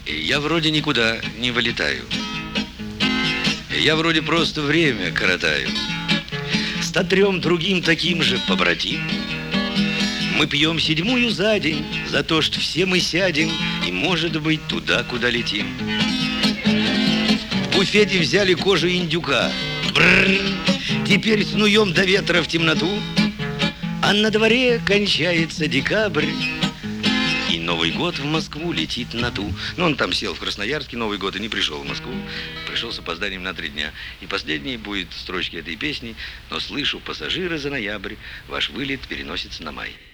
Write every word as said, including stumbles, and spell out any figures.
Я вроде никуда не вылетаю. Я вроде просто время коротаю. Ста трем другим таким же побратим. Мы пьем седьмую за день за то, что все мы сядем и, может быть, туда, куда летим. В буфете взяли кожу индюка. Бррр, теперь снуем до ветра в темноту. А на дворе кончается декабрь, и Новый год в Москву летит на ту. Но он там сел в Красноярске Новый год и не пришел в Москву. Пришел с опозданием на три дня. И последней будет строчки этой песни. Но слышу, пассажиры, за ноябрь ваш вылет переносится на май.